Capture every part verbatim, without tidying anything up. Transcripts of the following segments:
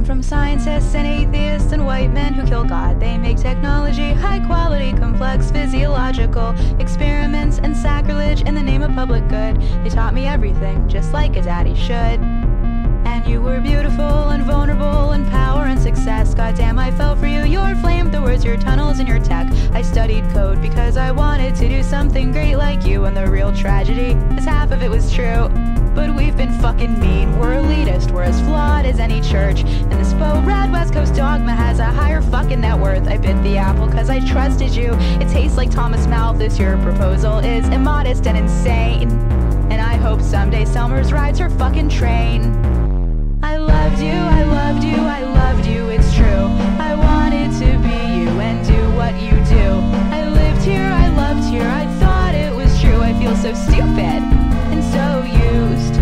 from scientists and atheists and white men who kill God. They make technology high quality, complex, physiological experiments and sacrilege in the name of public good. They taught me everything, just like a daddy should. And you were beautiful and vulnerable and power and success. Goddamn, I fell for you, your flamethrowers, your tunnels and your tech. I studied code because I wanted to do something great like you. And the real tragedy is half of it was true. But we've been fucking mean, we're elitist, we're as flawed as any church. And this faux red West Coast dogma has a higher fucking net worth. I bit the apple cause I trusted you. It tastes like Thomas Malthus, your proposal is immodest and insane. And I hope someday Selmers rides her fucking train. I loved you, I loved you, I loved you, it's true. I wanted to be you and do what you do. I lived here, I loved here, I thought it was true. I feel so stupid and so used.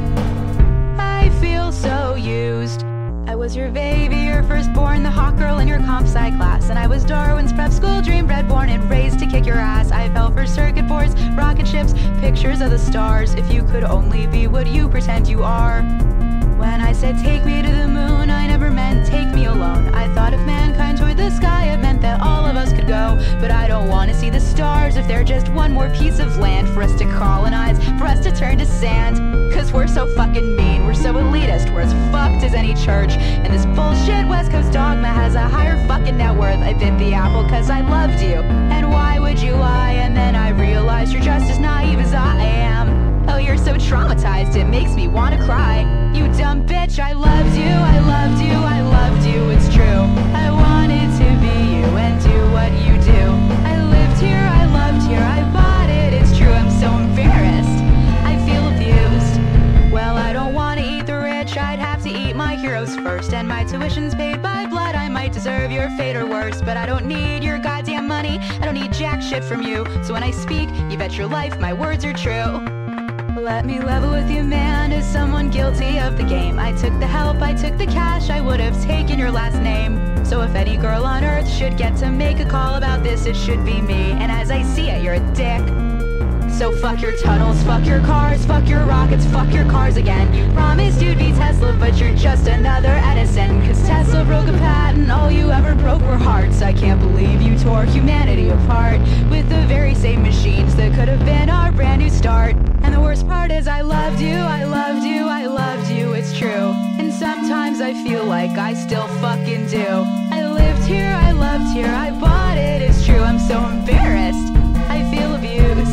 I feel so used. I was your baby, your firstborn, the hot girl in your comp sci class. And I was Darwin's prep school dream, bred, born, and raised to kick your ass. I fell for circuit boards, rocket ships, pictures of the stars. If you could only be what you pretend you are. When I said take me to the moon, I never meant take me alone. I thought if mankind toured the sky, it meant that all of us could go. But I don't want to see the stars if they're just one more piece of land for us to colonize, for us to turn to sand. Cause we're so fucking mean, we're so elitist, we're as fucked as any church. And this bullshit West Coast dogma has a higher fucking net worth. I bit the apple cause I loved you. And why would you lie? And then I realized you're just as naive as I am. Oh, you're so traumatized, it makes me wanna cry. You dumb bitch, I loved you, I loved you, I loved you, it's true. I wanted to be you and do what you do. I lived here, I loved here, I bought it, it's true. I'm so embarrassed, I feel abused. Well, I don't wanna eat the rich, I'd have to eat my heroes first. And my tuition's paid by blood, I might deserve your fate or worse. But I don't need your goddamn money, I don't need jack shit from you. So when I speak, you bet your life my words are true. Let me level with you, man, as someone guilty of the game. I took the help, I took the cash, I would have taken your last name. So if any girl on earth should get to make a call about this, it should be me. And as I see it, you're a dick. So fuck your tunnels, fuck your cars, fuck your rockets, fuck your cars again. You promised you'd be Tesla, but you're just another Edison. Cause Tesla broke a patent, all you ever broke were hearts. I can't believe you tore humanity apart with the very same machines that could have been our brand new start. And the worst part is I loved you, I loved you, I loved you, it's true. And sometimes I feel like I still fucking do. I lived here, I loved here, I bought it, it's true. I'm so embarrassed, I feel abused.